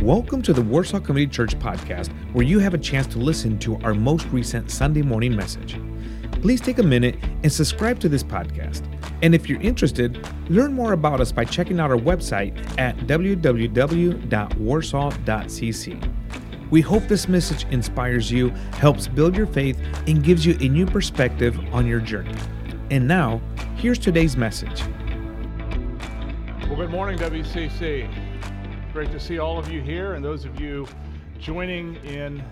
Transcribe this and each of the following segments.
Welcome to the Warsaw Community Church podcast, where you have a chance to listen to our most recent Sunday morning message. Please take a minute and subscribe to this podcast. And if you're interested, learn more about us by checking out our website at www.warsaw.cc. We hope this message inspires you, helps build your faith, and gives you a new perspective on your journey. And now, here's today's message. Well, good morning, WCC. Great to see all of you here and those of you joining in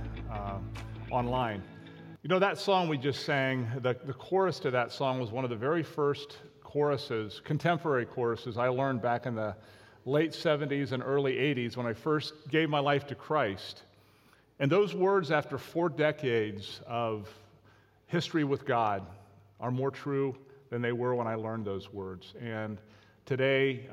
online. You know, that song we just sang, the chorus to that song was one of the very first choruses, contemporary choruses, I learned back in the late 70s and early 80s when I first gave my life to Christ. And those words, after 4 decades of history with God, are more true than they were when I learned those words. And today,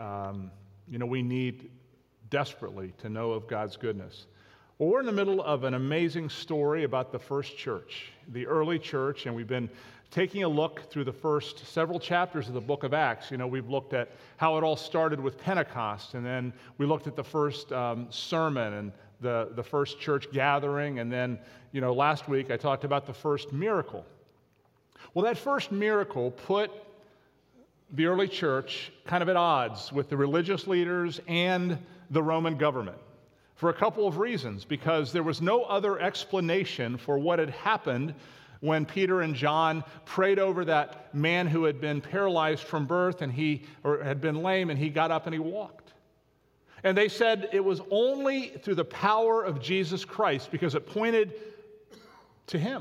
we need desperately to know of God's goodness. Well, we're in the middle of an amazing story about the first church, the early church, and we've been taking a look through the first several chapters of the book of Acts. You know, we've looked at how it all started with Pentecost, and then we looked at the first sermon and the first church gathering, and then, last week I talked about the first miracle. Well, that first miracle put the early church kind of at odds with the religious leaders and the Roman government for a couple of reasons, because there was no other explanation for what had happened when Peter and John prayed over that man who had been paralyzed from birth and had been lame, and he got up and he walked. And they said it was only through the power of Jesus Christ, because it pointed to him.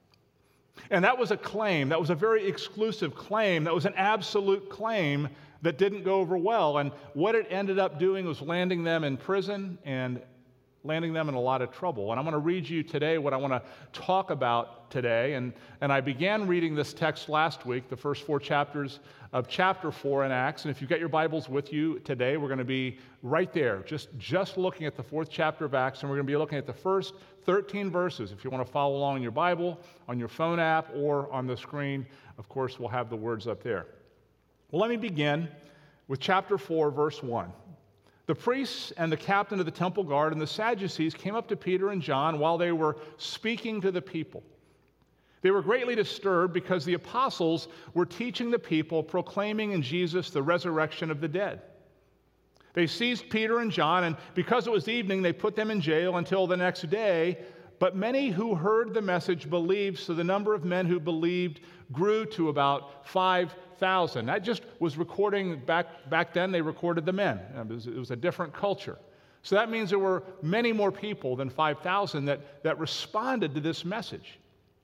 And that was a claim. That was a very exclusive claim. That was an absolute claim that didn't go over well. And what it ended up doing was landing them in prison and landing them in a lot of trouble. And I'm going to read you today what I want to talk about today. And I began reading this text last week, the first 4 chapters of chapter 4 in Acts. And if you've got your Bibles with you today, we're going to be right there, just looking at the 4th chapter of Acts. And we're going to be looking at the first 13 verses. If you want to follow along in your Bible, on your phone app, or on the screen, of course, we'll have the words up there. Well, let me begin with chapter 4, verse 1. The priests and the captain of the temple guard and the Sadducees came up to Peter and John while they were speaking to the people. They were greatly disturbed because the apostles were teaching the people, proclaiming in Jesus the resurrection of the dead. They seized Peter and John, and because it was evening, they put them in jail until the next day. But many who heard the message believed, so the number of men who believed grew to about 5,000. That just was recording back then. They recorded the men. It was a different culture. So that means there were many more people than 5,000 that responded to this message.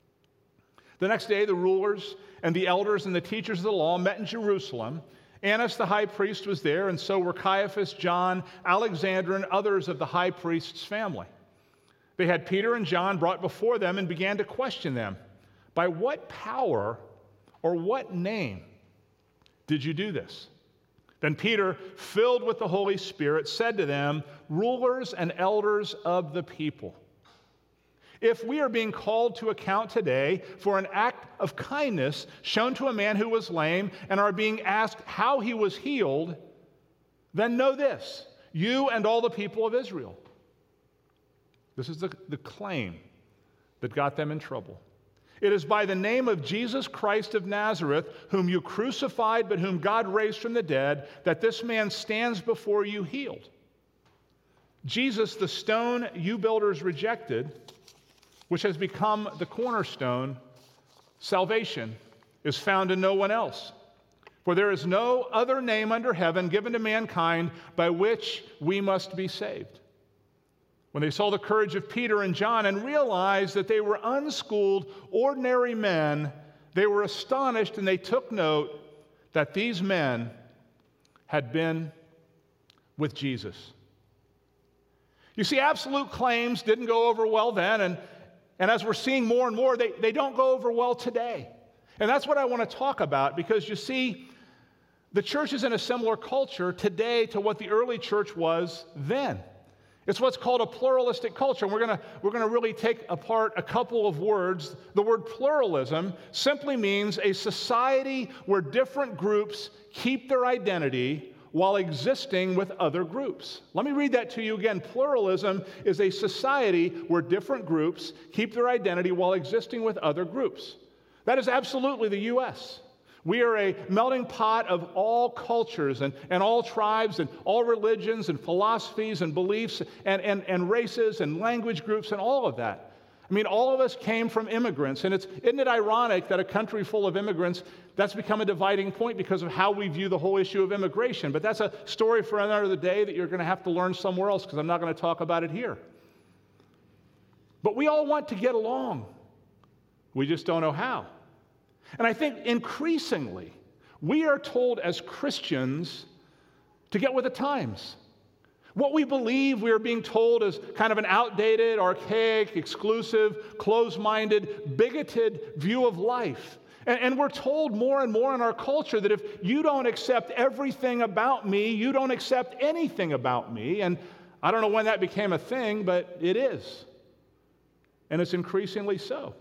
The next day, the rulers and the elders and the teachers of the law met in Jerusalem. Annas the high priest was there, and so were Caiaphas, John, Alexander, and others of the high priest's family. They had Peter and John brought before them and began to question them. By what power or what name did you do this? Then Peter, filled with the Holy Spirit, said to them, rulers and elders of the people, if we are being called to account today for an act of kindness shown to a man who was lame and are being asked how he was healed, then know this, you and all the people of Israel. This is the claim that got them in trouble. It is by the name of Jesus Christ of Nazareth, whom you crucified but whom God raised from the dead, that this man stands before you healed. Jesus, the stone you builders rejected, which has become the cornerstone, salvation is found in no one else. For there is no other name under heaven given to mankind by which we must be saved. When they saw the courage of Peter and John and realized that they were unschooled, ordinary men, they were astonished, and they took note that these men had been with Jesus. You see, absolute claims didn't go over well then, and as we're seeing more and more, they don't go over well today. And that's what I want to talk about, because you see, the church is in a similar culture today to what the early church was then. It's what's called a pluralistic culture. And we're going to really take apart a couple of words. The word pluralism simply means a society where different groups keep their identity while existing with other groups. Let me read that to you again. Pluralism is a society where different groups keep their identity while existing with other groups. That is absolutely the U.S. We are a melting pot of all cultures and all tribes and all religions and philosophies and beliefs and races and language groups and all of that. I mean, all of us came from immigrants, and isn't it ironic that a country full of immigrants, that's become a dividing point because of how we view the whole issue of immigration. But that's a story for another day that you're going to have to learn somewhere else because I'm not going to talk about it here. But we all want to get along. We just don't know how. And I think increasingly, we are told as Christians to get with the times. What we believe, we are being told, is kind of an outdated, archaic, exclusive, closed-minded, bigoted view of life. And we're told more and more in our culture that if you don't accept everything about me, you don't accept anything about me. And I don't know when that became a thing, but it is. And it's increasingly so.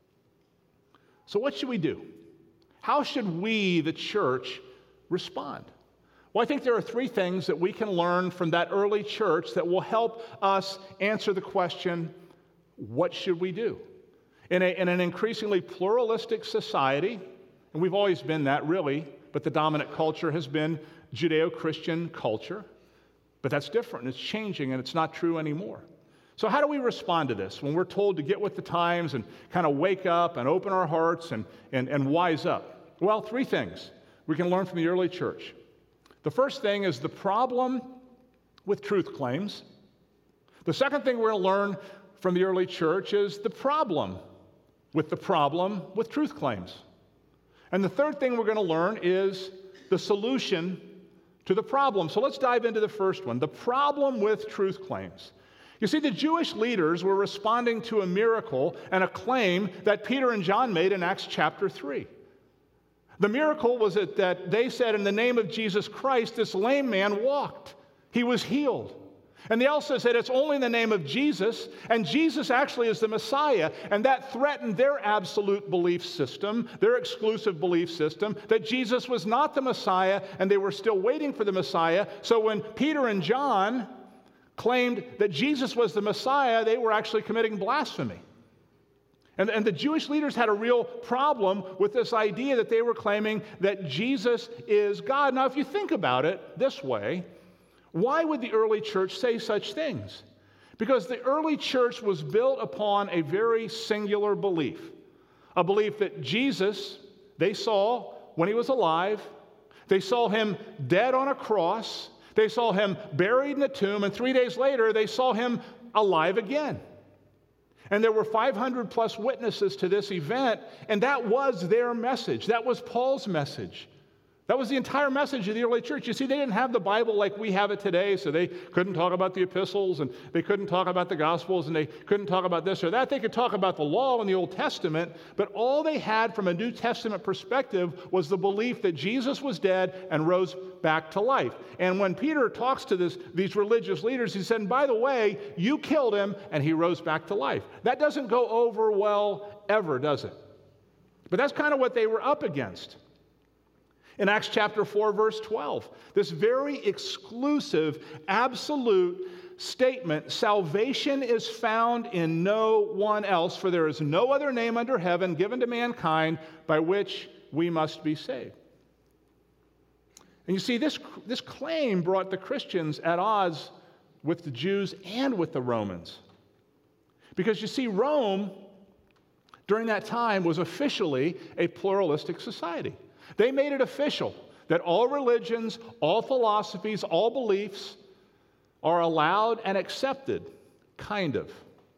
So what should we do? How should we, the church, respond? Well, I think there are three things that we can learn from that early church that will help us answer the question, what should we do? In an increasingly pluralistic society, and we've always been that really, but the dominant culture has been Judeo-Christian culture, but that's different, and it's changing, and it's not true anymore. So how do we respond to this when we're told to get with the times and kind of wake up and open our hearts and wise up? Well, three things we can learn from the early church. The first thing is the problem with truth claims. The second thing we're going to learn from the early church is the problem with truth claims. And the third thing we're going to learn is the solution to the problem. So let's dive into the first one, the problem with truth claims. You see, the Jewish leaders were responding to a miracle and a claim that Peter and John made in Acts chapter 3. The miracle was that they said, in the name of Jesus Christ, this lame man walked. He was healed. And they also said it's only in the name of Jesus, and Jesus actually is the Messiah, and that threatened their absolute belief system, their exclusive belief system, that Jesus was not the Messiah, and they were still waiting for the Messiah. So when Peter and John claimed that Jesus was the Messiah, they were actually committing blasphemy. And the Jewish leaders had a real problem with this idea that they were claiming that Jesus is God. Now, if you think about it this way, why would the early church say such things? Because the early church was built upon a very singular belief, a belief that Jesus, they saw when he was alive, they saw him dead on a cross, they saw him buried in a tomb, and 3 days later, they saw him alive again. And there were 500 plus witnesses to this event, and that was their message. That was Paul's message. That was the entire message of the early church. You see, they didn't have the Bible like we have it today, so they couldn't talk about the epistles, and they couldn't talk about the Gospels, and they couldn't talk about this or that. They could talk about the law in the Old Testament, but all they had from a New Testament perspective was the belief that Jesus was dead and rose back to life. And when Peter talks to these religious leaders, he said, and by the way, you killed him, and he rose back to life. That doesn't go over well ever, does it? But that's kind of what they were up against. In Acts chapter 4, verse 12, this very exclusive, absolute statement, salvation is found in no one else, for there is no other name under heaven given to mankind by which we must be saved. And you see, this claim brought the Christians at odds with the Jews and with the Romans. Because you see, Rome, during that time, was officially a pluralistic society. They made it official that all religions, all philosophies, all beliefs are allowed and accepted, kind of.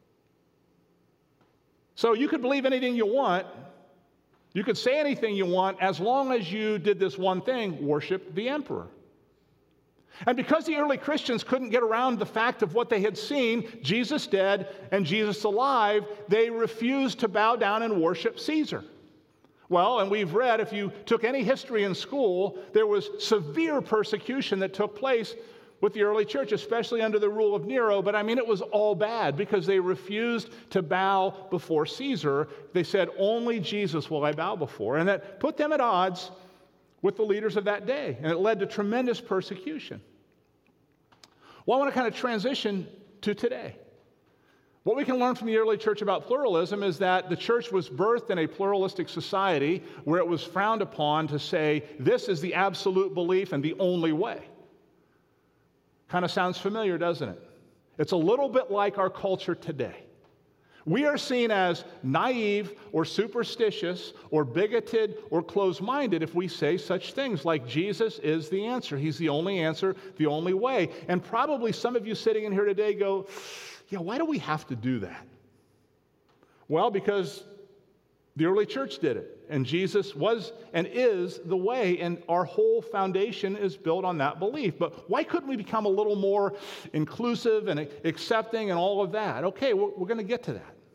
So you could believe anything you want, you could say anything you want, as long as you did this one thing, worship the emperor. And because the early Christians couldn't get around the fact of what they had seen, Jesus dead and Jesus alive, they refused to bow down and worship Caesar. Well, and we've read, if you took any history in school, there was severe persecution that took place with the early church, especially under the rule of Nero. But I mean, it was all bad because they refused to bow before Caesar. They said, only Jesus will I bow before. And that put them at odds with the leaders of that day, and it led to tremendous persecution. Well, I want to kind of transition to today. What we can learn from the early church about pluralism is that the church was birthed in a pluralistic society where it was frowned upon to say, this is the absolute belief and the only way. Kind of sounds familiar, doesn't it? It's a little bit like our culture today. We are seen as naive or superstitious or bigoted or closed-minded if we say such things like Jesus is the answer. He's the only answer, the only way. And probably some of you sitting in here today go, yeah, why do we have to do that? Well, because the early church did it, and Jesus was and is the way, and our whole foundation is built on that belief. But why couldn't we become a little more inclusive and accepting and all of that? Okay, we're going to get to that.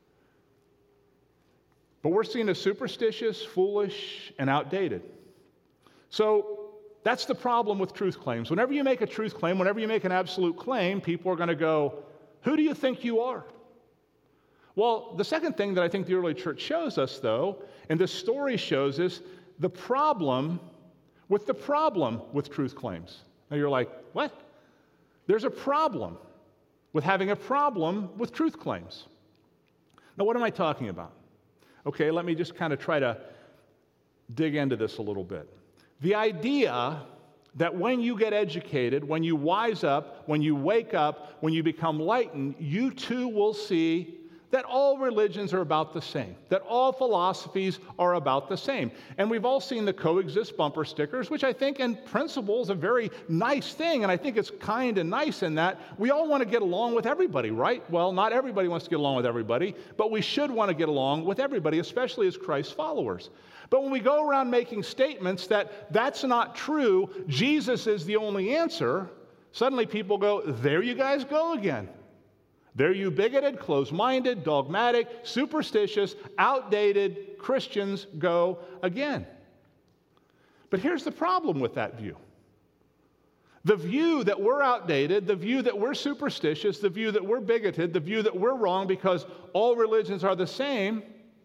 But we're seen as superstitious, foolish, and outdated. So that's the problem with truth claims. Whenever you make a truth claim, whenever you make an absolute claim, people are going to go, who do you think you are? Well, the second thing that I think the early church shows us, though, and this story shows us, the problem with truth claims. Now you're like, what? There's a problem with having a problem with truth claims. Now, what am I talking about? Okay, let me just kind of try to dig into this a little bit. The idea that when you get educated, when you wise up, when you wake up, when you become enlightened, you too will see that all religions are about the same, that all philosophies are about the same. And we've all seen the coexist bumper stickers, which I think in principle is a very nice thing, and I think it's kind and nice in that we all want to get along with everybody, right? Well, not everybody wants to get along with everybody, but we should want to get along with everybody, especially as Christ's followers. But when we go around making statements that that's not true, Jesus is the only answer, suddenly people go, there you guys go again. There you bigoted, closed-minded, dogmatic, superstitious, outdated Christians go again. But here's the problem with that view. The view that we're outdated, the view that we're superstitious, the view that we're bigoted, the view that we're wrong because all religions are the same,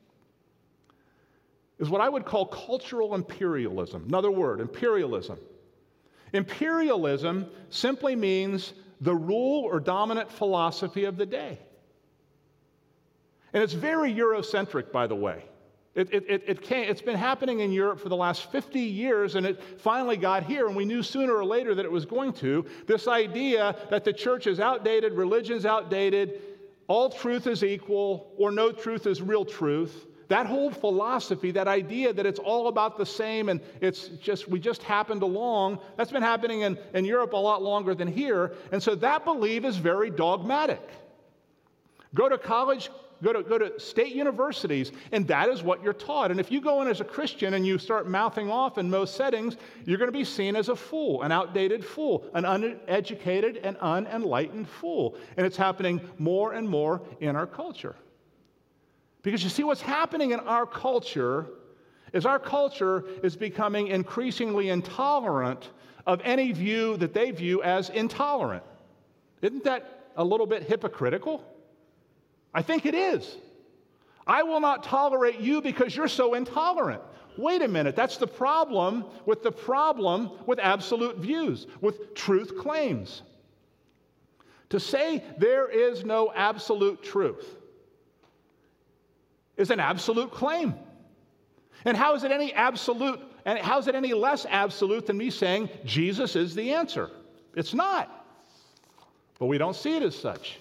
is what I would call cultural imperialism. Another word, imperialism. Imperialism simply means the rule or dominant philosophy of the day. And it's very Eurocentric, by the way. It's been happening in Europe for the last 50 years, and it finally got here, and we knew sooner or later that it was going to. This idea that the church is outdated, religion's outdated, all truth is equal, or no truth is real truth. That whole philosophy, that idea that it's all about the same and we just happened along, that's been happening in Europe a lot longer than here. And so that belief is very dogmatic. Go to college, go to state universities, and that is what you're taught. And if you go in as a Christian and you start mouthing off in most settings, you're going to be seen as a fool, an outdated fool, an uneducated and unenlightened fool. And it's happening more and more in our culture. Because you see, what's happening in our culture is becoming increasingly intolerant of any view that they view as intolerant. Isn't that a little bit hypocritical? I think it is. I will not tolerate you because you're so intolerant. Wait a minute, that's the problem with absolute views, with truth claims. To say there is no absolute truth is an absolute claim. And how is it any absolute, and how is it any less absolute than me saying Jesus is the answer? It's not. But we don't see it as such.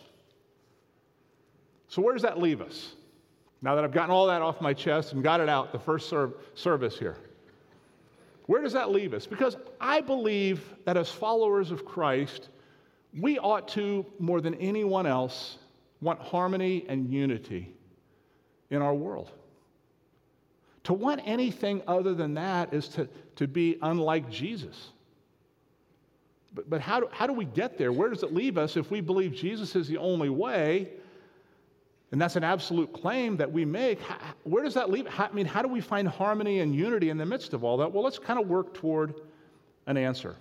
So where does that leave us? Now that I've gotten all that off my chest and got it out the first service here. Where does that leave us? Because I believe that as followers of Christ, we ought to, more than anyone else, want harmony and unity in our world. To want anything other than that is to be unlike Jesus. But how do we get there? Where does it leave us if we believe Jesus is the only way, and that's an absolute claim that we make? Where does that leave? How do we find harmony and unity in the midst of all that? Well, let's kind of work toward an answer.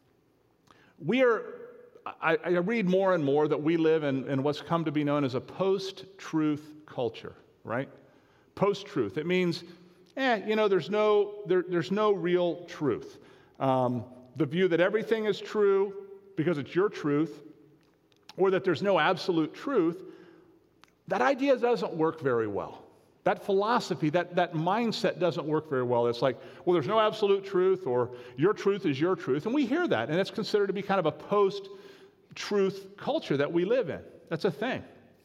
I read more and more that we live in what's come to be known as a post-truth culture. Right? Post-truth. It means there's no real truth. The view that everything is true because it's your truth, or that there's no absolute truth, that idea doesn't work very well. That philosophy, that mindset doesn't work very well. It's like, well, there's no absolute truth, or your truth is your truth. And we hear that, and it's considered to be kind of a post-truth culture that we live in. That's a thing.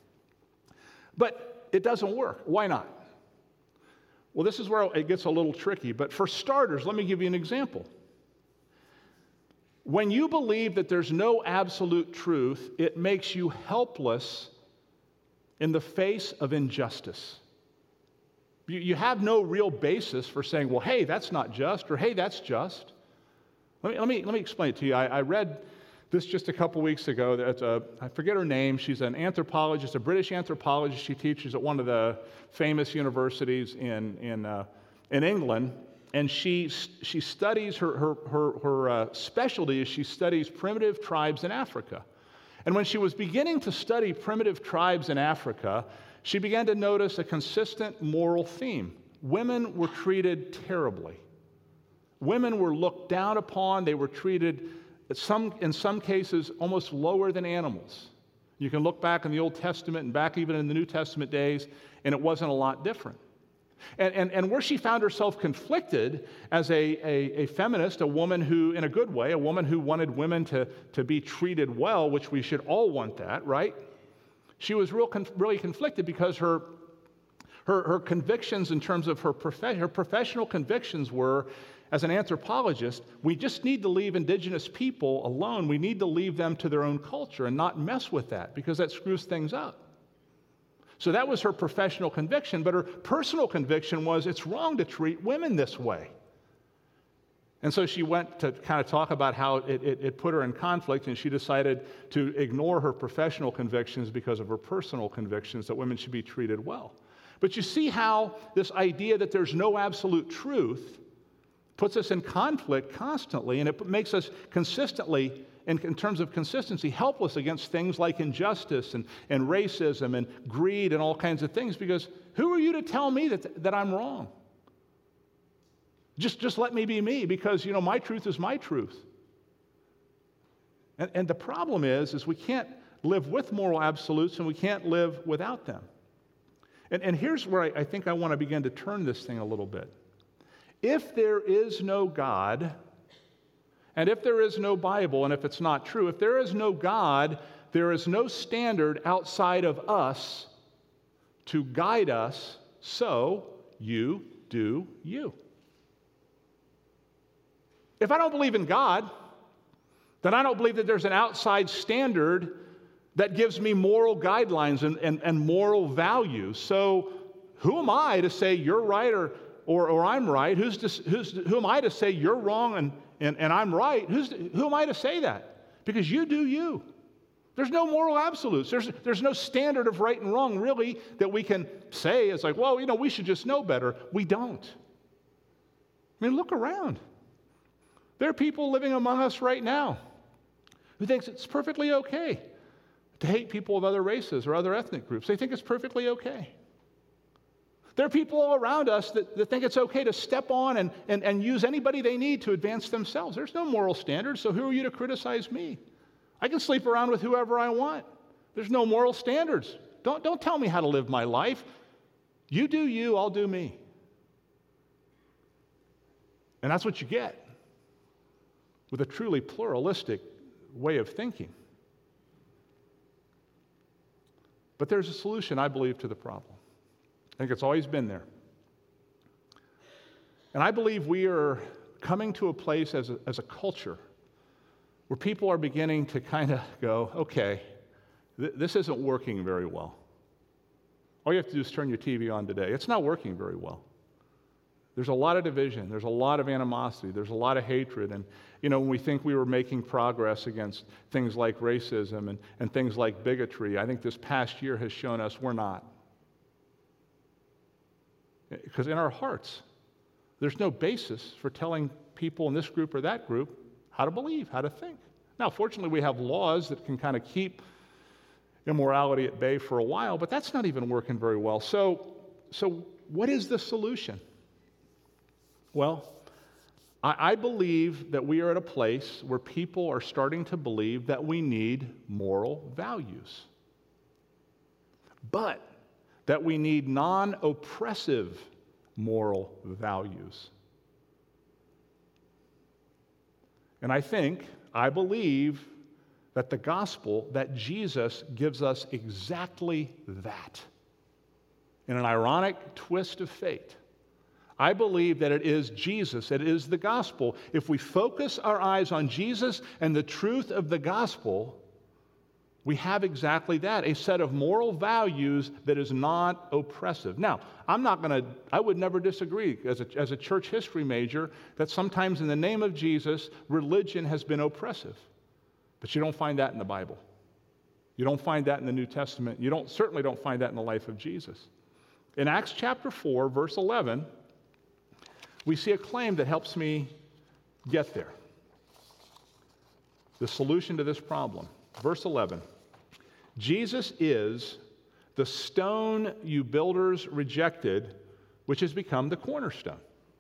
But it doesn't work. Why not? Well, this is where it gets a little tricky. But for starters, let me give you an example. When you believe that there's no absolute truth, it makes you helpless in the face of injustice. You have no real basis for saying, well, hey, that's not just, or hey, that's just. Let me explain it to you. I read this just a couple weeks ago. I forget her name. She's an anthropologist, a British anthropologist. She teaches at one of the famous universities in England. And she studies, her specialty is she studies primitive tribes in Africa. And when she was beginning to study primitive tribes in Africa, she began to notice a consistent moral theme. Women were treated terribly. Women were looked down upon. They were treated, in some cases, almost lower than animals. You can look back in the Old Testament and back even in the New Testament days, and it wasn't a lot different. And where she found herself conflicted as a feminist, a woman who, in a good way, a woman who wanted women to be treated well, which we should all want that, right? She was really conflicted because her convictions in terms of her professional convictions were, as an anthropologist, we just need to leave indigenous people alone. We need to leave them to their own culture and not mess with that because that screws things up. So that was her professional conviction, but her personal conviction was it's wrong to treat women this way. And so she went to kind of talk about how it put her in conflict, and she decided to ignore her professional convictions because of her personal convictions that women should be treated well. But you see how this idea that there's no absolute truth puts us in conflict constantly, and it makes us consistently, in terms of consistency, helpless against things like injustice and racism and greed and all kinds of things, because who are you to tell me that I'm wrong? Just let me be me, because, my truth is my truth. And the problem is we can't live with moral absolutes and we can't live without them. And here's where I think I want to begin to turn this thing a little bit. If there is no God, and if there is no Bible, and if it's not true, if there is no God, there is no standard outside of us to guide us, so you do you. If I don't believe in God, then I don't believe that there's an outside standard that gives me moral guidelines and moral values. So who am I to say you're right or I'm right? Who am I to say you're wrong and I'm right? Who am I to say that? Because you do you. There's no moral absolutes. There's no standard of right and wrong, really, that we can say. It's like, well, we should just know better. We don't. I mean, look around. There are people living among us right now who thinks it's perfectly okay to hate people of other races or other ethnic groups. They think it's perfectly okay. There are people all around us that think it's okay to step on and use anybody they need to advance themselves. There's no moral standard, so who are you to criticize me? I can sleep around with whoever I want. There's no moral standards. Don't tell me how to live my life. You do you, I'll do me. And that's what you get with a truly pluralistic way of thinking. But there's a solution, I believe, to the problem. I think it's always been there. And I believe we are coming to a place as a culture where people are beginning to kind of go, okay, this isn't working very well. All you have to do is turn your TV on today. It's not working very well. There's a lot of division. There's a lot of animosity. There's a lot of hatred. And, when we think we were making progress against things like racism and things like bigotry, I think this past year has shown us we're not. Because in our hearts, there's no basis for telling people in this group or that group how to believe, how to think. Now, fortunately, we have laws that can kind of keep immorality at bay for a while, but that's not even working very well. So what is the solution? Well, I believe that we are at a place where people are starting to believe that we need moral values, but that we need non-oppressive moral values. And I believe that the gospel, that Jesus gives us exactly that. In an ironic twist of fate, I believe that it is Jesus, it is the gospel. If we focus our eyes on Jesus and the truth of the gospel, we have exactly that, a set of moral values that is not oppressive. Now, I would never disagree as a church history major that sometimes in the name of Jesus, religion has been oppressive. But you don't find that in the Bible. You don't find that in the New Testament. You certainly don't find that in the life of Jesus. In Acts chapter 4, verse 11, we see a claim that helps me get there. The solution to this problem. Verse 11. Jesus is the stone you builders rejected, which has become the cornerstone.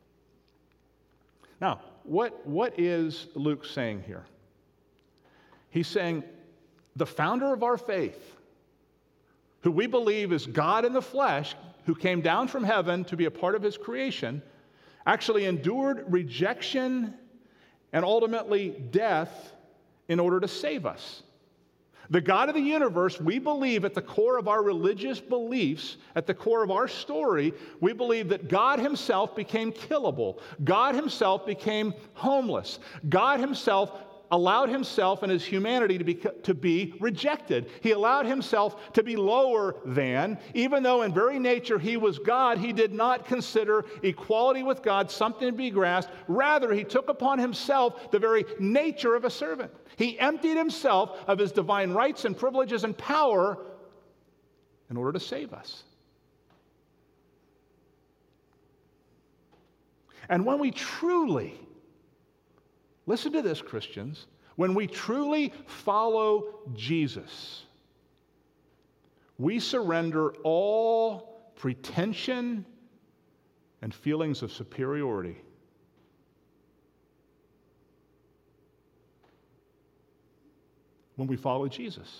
Now, what is Luke saying here? He's saying the founder of our faith, who we believe is God in the flesh, who came down from heaven to be a part of his creation, actually endured rejection and ultimately death in order to save us. The God of the universe, we believe at the core of our religious beliefs, at the core of our story, we believe that God himself became killable. God himself became homeless. God himself allowed himself and his humanity to be rejected. He allowed himself to be lower than, even though in very nature he was God, he did not consider equality with God something to be grasped. Rather, he took upon himself the very nature of a servant. He emptied himself of his divine rights and privileges and power in order to save us. And when we truly, listen to this, Christians, when we truly follow Jesus, we surrender all pretension and feelings of superiority. When we follow Jesus.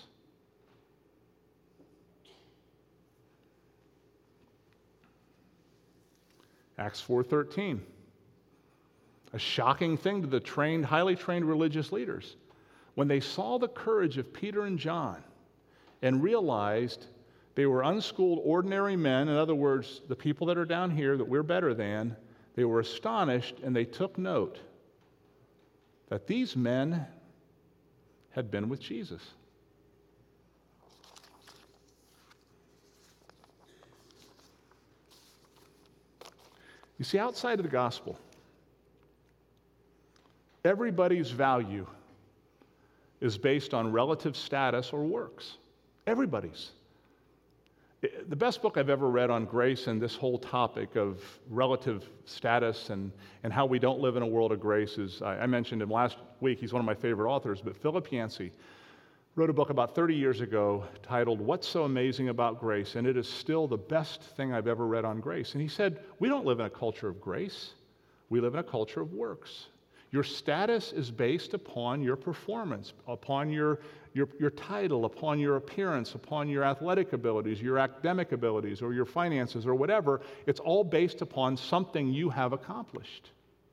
Acts 4:13. A shocking thing to the highly trained religious leaders. When they saw the courage of Peter and John and realized they were unschooled, ordinary men, in other words, the people that are down here that we're better than, they were astonished and they took note that these men had been with Jesus. You see, outside of the gospel, everybody's value is based on relative status or works. Everybody's. The best book I've ever read on grace and this whole topic of relative status and how we don't live in a world of grace is, I mentioned him last week, he's one of my favorite authors, but Philip Yancey wrote a book about 30 years ago titled, What's So Amazing About Grace? And it is still the best thing I've ever read on grace. And he said, we don't live in a culture of grace, we live in a culture of works. Your status is based upon your performance, upon your title, upon your appearance, upon your athletic abilities, your academic abilities, or your finances, or whatever. It's all based upon something you have accomplished.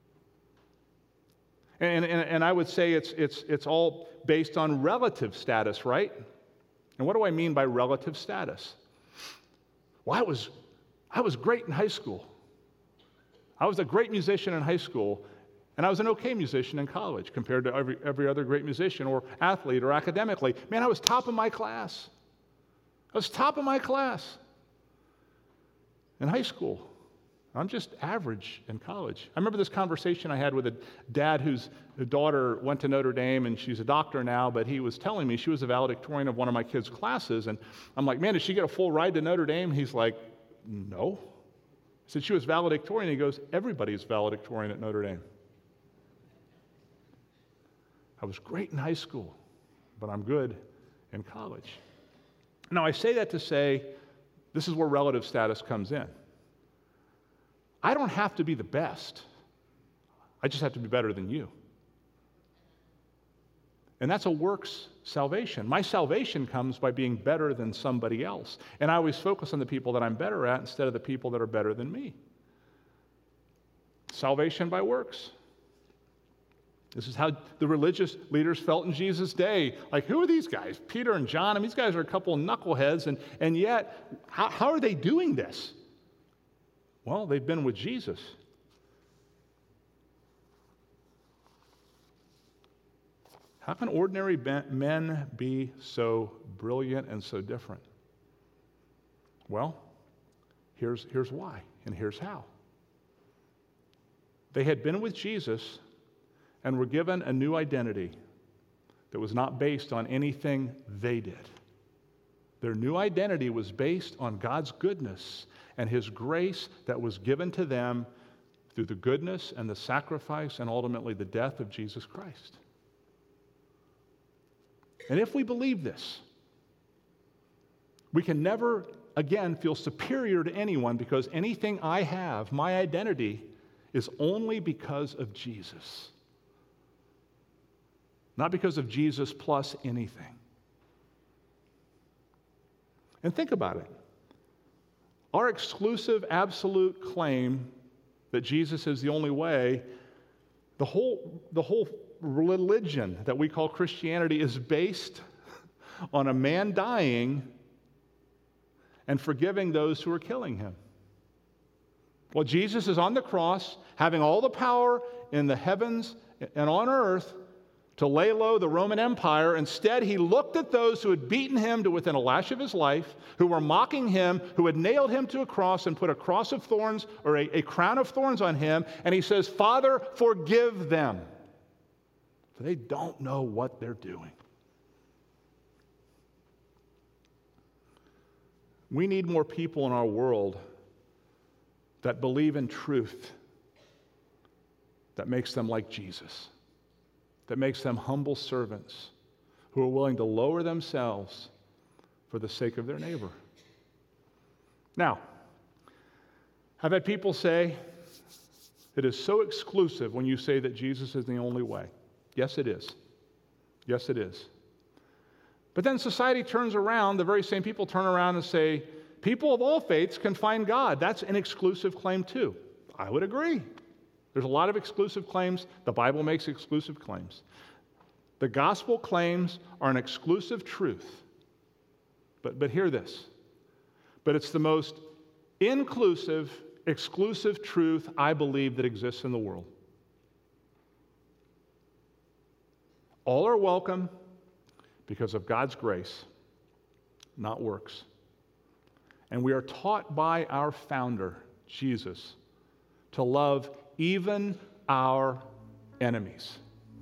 And I would say it's all based on relative status, right? And what do I mean by relative status? Well, I was great in high school. I was a great musician in high school. And I was an okay musician in college compared to every other great musician or athlete or academically. Man, I was top of my class. I was top of my class in high school. I'm just average in college. I remember this conversation I had with a dad whose daughter went to Notre Dame, and she's a doctor now, but he was telling me she was a valedictorian of one of my kids' classes. And I'm like, man, did she get a full ride to Notre Dame? He's like, no. I said, she was valedictorian. He goes, everybody's valedictorian at Notre Dame. I was great in high school, but I'm good in college. Now, I say that to say this is where relative status comes in. I don't have to be the best I just have to be better than you. And that's a works salvation. My salvation comes by being better than somebody else. And I always focus on the people that I'm better at instead of the people that are better than me. Salvation by works. This is how the religious leaders felt in Jesus' day. Like, who are these guys? Peter and John, I mean, these guys are a couple of knuckleheads, and yet, how are they doing this? Well, they've been with Jesus. How can ordinary men be so brilliant and so different? Well, here's why, and here's how. They had been with Jesus and were given a new identity that was not based on anything they did. Their new identity was based on God's goodness and His grace that was given to them through the goodness and the sacrifice and ultimately the death of Jesus Christ. And if we believe this, we can never again feel superior to anyone because anything I have, my identity, is only because of Jesus. Not because of Jesus plus anything. And think about it. Our exclusive, absolute claim that Jesus is the only way, the whole religion that we call Christianity is based on a man dying and forgiving those who are killing him. Well, Jesus is on the cross, having all the power in the heavens and on earth to lay low the Roman Empire. Instead, he looked at those who had beaten him to within a lash of his life, who were mocking him, who had nailed him to a cross and put a cross of thorns or a crown of thorns on him, and he says, "Father, forgive them, for they don't know what they're doing." We need more people in our world that believe in truth that makes them like Jesus, that makes them humble servants who are willing to lower themselves for the sake of their neighbor. Now, I've had people say it is so exclusive when you say that Jesus is the only way. Yes, it is. Yes, it is. But then society turns around, the very same people turn around and say, people of all faiths can find God. That's an exclusive claim too. I would agree. There's a lot of exclusive claims. The Bible makes exclusive claims. The gospel claims are an exclusive truth. But hear this. But it's the most inclusive, exclusive truth I believe that exists in the world. All are welcome because of God's grace, not works. And we are taught by our founder, Jesus, to love even our enemies.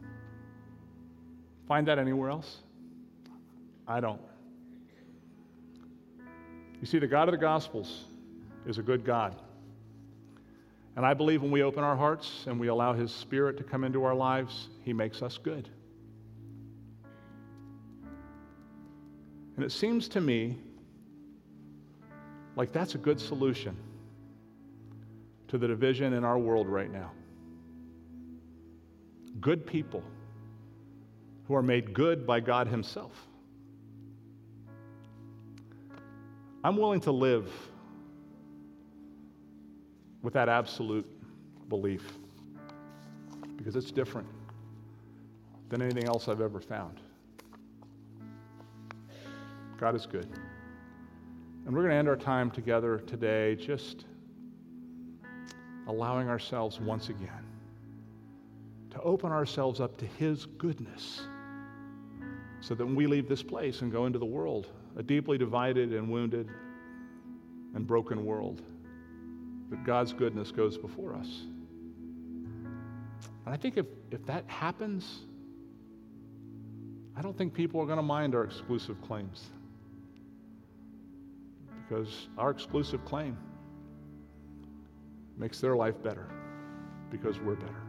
Find that anywhere else? I don't. You see, the God of the Gospels is a good God. And I believe when we open our hearts and we allow His Spirit to come into our lives, He makes us good. And it seems to me like that's a good solution to the division in our world right now. Good people who are made good by God Himself. I'm willing to live with that absolute belief because it's different than anything else I've ever found. God is good. And we're going to end our time together today just allowing ourselves once again to open ourselves up to His goodness so that when we leave this place and go into the world, a deeply divided and wounded and broken world, that God's goodness goes before us. And I think if that happens, I don't think people are going to mind our exclusive claims. Because our exclusive claim makes their life better because we're better.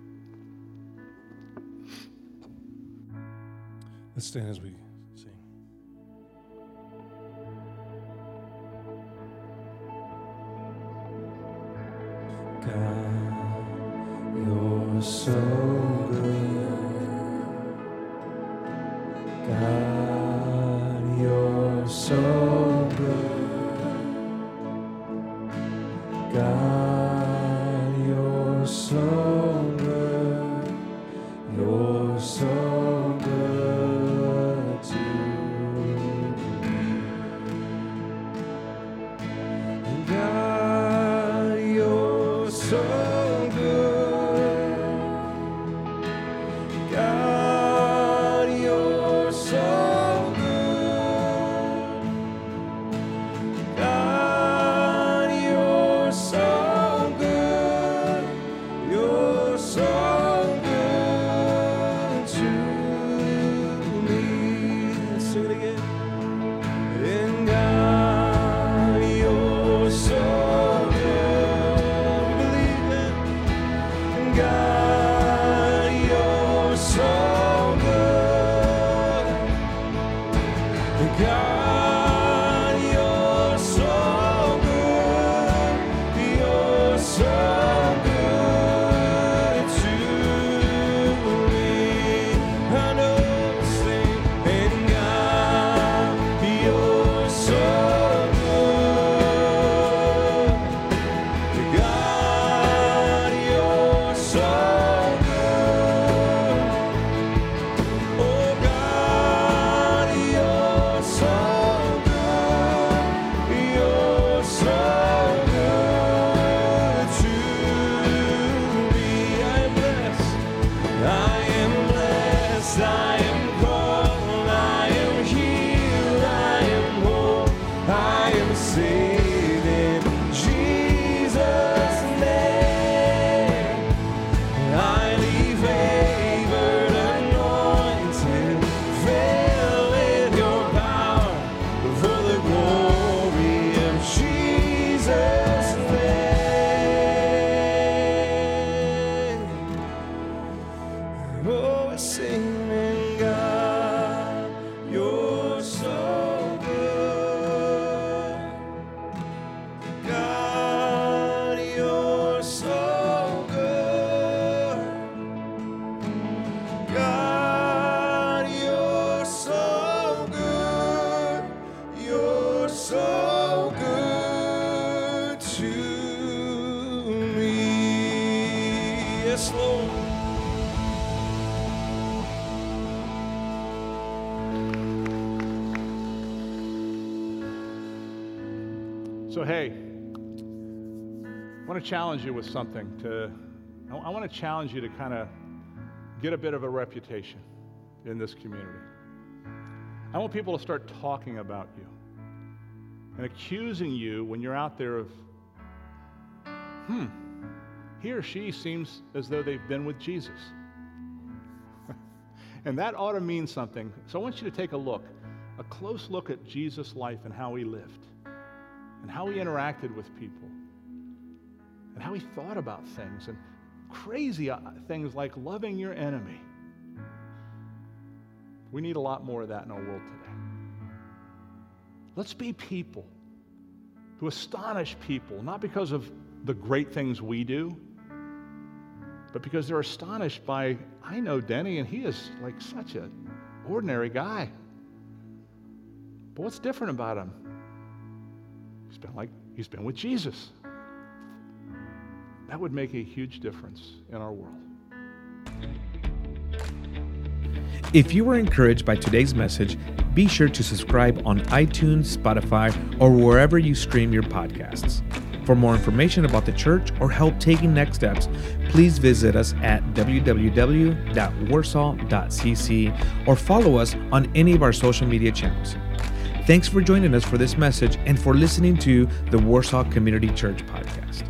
Let's stand as we sing. God, you're God, you're so good. God, you're so good. You're so good to me. God, you're so good. God, you're so good. God, you're so good. You're so good to me. Let's sing it again. And God, you're so good. We believe it. And God, you're so good. And God, you're so good. You're so good to me. I know we'll sing. And God, you're so good. God, you're so good. Oh God, you're so good. You're so good to me. I am blessed. I am blessed. I am called. I am healed. I am whole. I am saved in Jesus' name. Highly favored, anointed, filled with your power for the glory of Jesus' name. Oh, singing God, you're so good. God, you're so good. God, you're so good. You're so good to me. Yes, Lord. So, hey, I want to challenge you with something. I want to challenge you to kind of get a bit of a reputation in this community. I want people to start talking about you and accusing you when you're out there of, he or she seems as though they've been with Jesus. And that ought to mean something. So I want you to take a close look at Jesus' life and how he lived, and how he interacted with people, and how he thought about things, and crazy things like loving your enemy. We need a lot more of that in our world today. Let's be people who astonish people, not because of the great things we do, but because they're astonished by, I know Denny, and he is like such an ordinary guy. But what's different about him? He's been with Jesus. That would make a huge difference in our world. If you were encouraged by today's message, be sure to subscribe on iTunes, Spotify, or wherever you stream your podcasts. For more information about the church or help taking next steps, please visit us at www.warsaw.cc or follow us on any of our social media channels. Thanks for joining us for this message and for listening to the Warsaw Community Church podcast.